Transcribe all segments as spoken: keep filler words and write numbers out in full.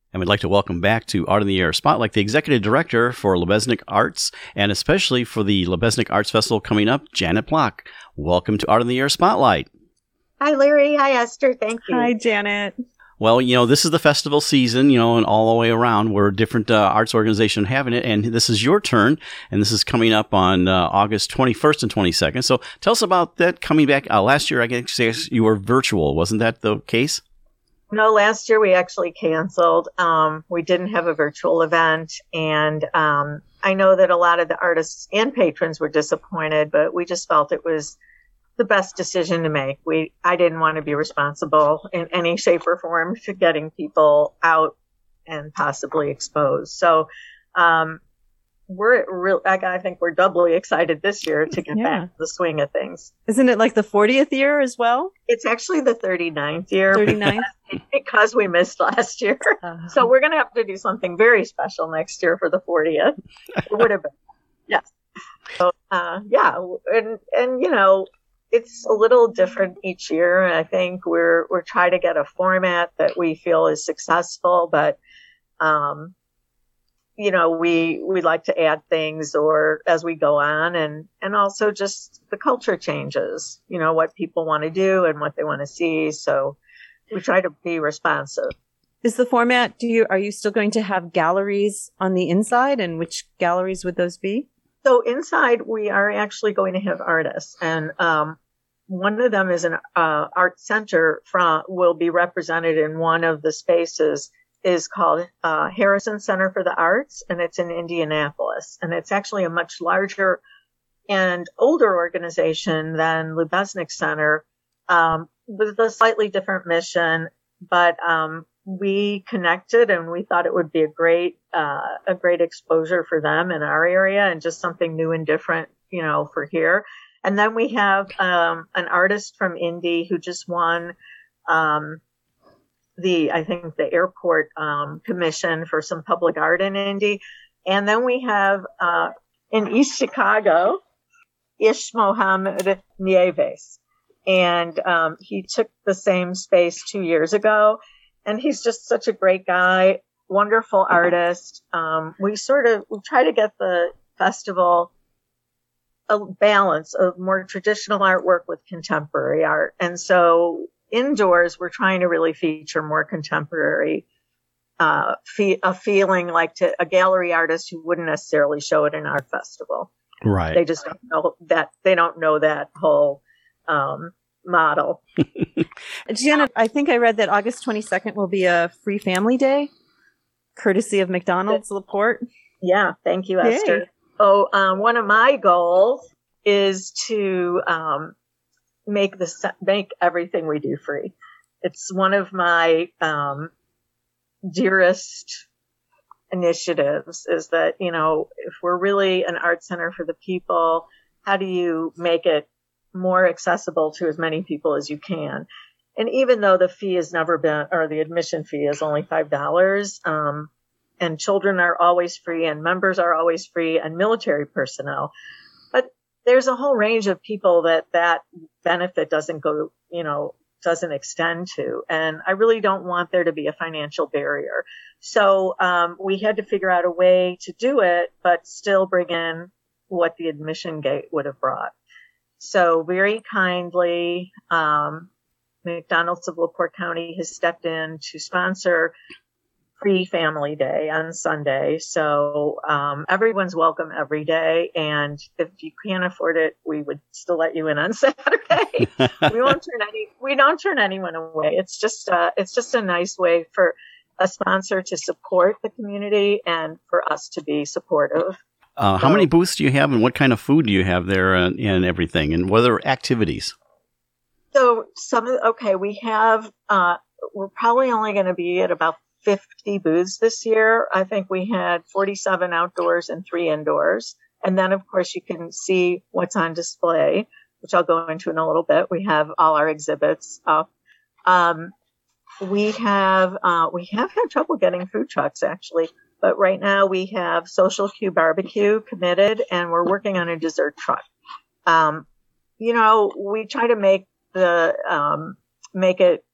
And we'd like to welcome back to Art in the Air Spotlight the Executive Director for Lebesnick Arts, and especially for the Lebesnick Arts Festival coming up, Janet Block. Welcome to Art in the Air Spotlight. Hi, Larry. Hi, Esther. Thank you. Hi, Janet. Well, you know, this is the festival season, you know, and all the way around where different uh, arts organizations having it. And this is your turn. And this is coming up on uh, August twenty-first and twenty-second. So tell us about that coming back. Uh, last year, I guess you were virtual. Wasn't that the case? No, last year we actually canceled. Um, we didn't have a virtual event. And um, I know that a lot of the artists and patrons were disappointed, but we just felt it was the best decision to make. We, I didn't want to be responsible in any shape or form to getting people out and possibly exposed. So, um, we're real, I think we're doubly excited this year to get yeah. back to the swing of things. Isn't it like the fortieth year as well? It's actually the thirty-ninth year. thirty-ninth? Because we missed last year. Uh-huh. So we're going to have to do something very special next year for the fortieth. It would have been. Yes. So, uh, yeah. And, and, you know, it's a little different each year. I think we're we're trying to get a format that we feel is successful, but um, you know, we we like to add things or as we go on, and and also just the culture changes. You know, what people want to do and what they want to see. So we try to be responsive. Is the format? Do you are you still going to have galleries on the inside, and which galleries would those be? So inside, we are actually going to have artists, and um, one of them is an uh, art center from will be represented in one of the spaces. Is called uh, Harrison Center for the Arts, and it's in Indianapolis, and it's actually a much larger and older organization than Lebesnick Center, um, with a slightly different mission. But um, we connected, and we thought it would be a great uh, a great exposure for them in our area, and just something new and different, you know, for here. And then we have um, an artist from Indy who just won um, the, I think, the airport um, commission for some public art in Indy. And then we have uh, in East Chicago, Ish Mohammed Nieves. And um, he took the same space two years ago. And he's just such a great guy, wonderful artist. Um, we sort of we try to get the festival a balance of more traditional artwork with contemporary art. And so indoors, we're trying to really feature more contemporary, uh, fe- a feeling like to a gallery artist who wouldn't necessarily show it in an art festival. Right. They just don't know that, they don't know that whole, um, model. Janet, I think I read that August twenty-second will be a free family day, courtesy of McDonald's LaPorte. Yeah. Thank you, Yay. Esther. Oh, um, one of my goals is to, um, make this, make everything we do free. It's one of my, um, dearest initiatives is that, you know, if we're really an art center for the people, how do you make it more accessible to as many people as you can? And even though the fee has never been, or the admission fee is only five dollars, um, and children are always free and members are always free and military personnel, but there's a whole range of people that that benefit doesn't go, you know, doesn't extend to. And I really don't want there to be a financial barrier. So um, we had to figure out a way to do it, but still bring in what the admission gate would have brought. So very kindly, um, McDonald's of LaPorte County has stepped in to sponsor Free Family Day on Sunday. So um, everyone's welcome every day. And if you can't afford it, we would still let you in on Saturday. we won't turn any, we don't turn anyone away. It's just, uh, it's just a nice way for a sponsor to support the community and for us to be supportive. Uh, how so, many booths do you have, and what kind of food do you have there and, and everything, and what are activities? So some of, okay, we have, uh, we're probably only going to be at about fifty booths this year. I think we had forty-seven outdoors and three indoors. And then, of course, you can see what's on display, which I'll go into in a little bit. We have all our exhibits up. Um, we have, uh, we have had trouble getting food trucks, actually. But right now we have Social Q Barbecue committed, and we're working on a dessert truck. Um, you know, we try to make the, um, make it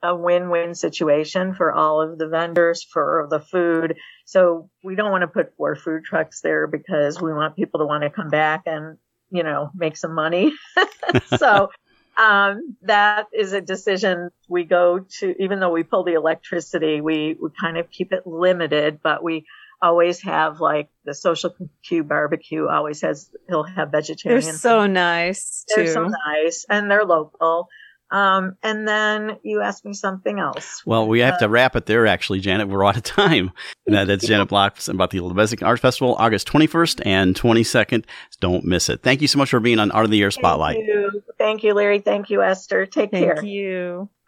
a win-win situation for all of the vendors, for the food. So we don't want to put four food trucks there because we want people to want to come back and, you know, make some money. So um, that is a decision we go to, even though we pull the electricity, we, we kind of keep it limited, but we always have like the Social Q barbecue always has, he'll have vegetarian. They're so nice too. They're so nice and they're local. Um, and then you asked me something else. Well, we have uh, to wrap it there, actually, Janet. We're out of time. That, that's Janet Block about the Lubezki Art Festival, August twenty-first and twenty-second. Don't miss it. Thank you so much for being on Art of the Year Spotlight. Thank you. Thank you, Larry. Thank you, Esther. Take Thank care. you.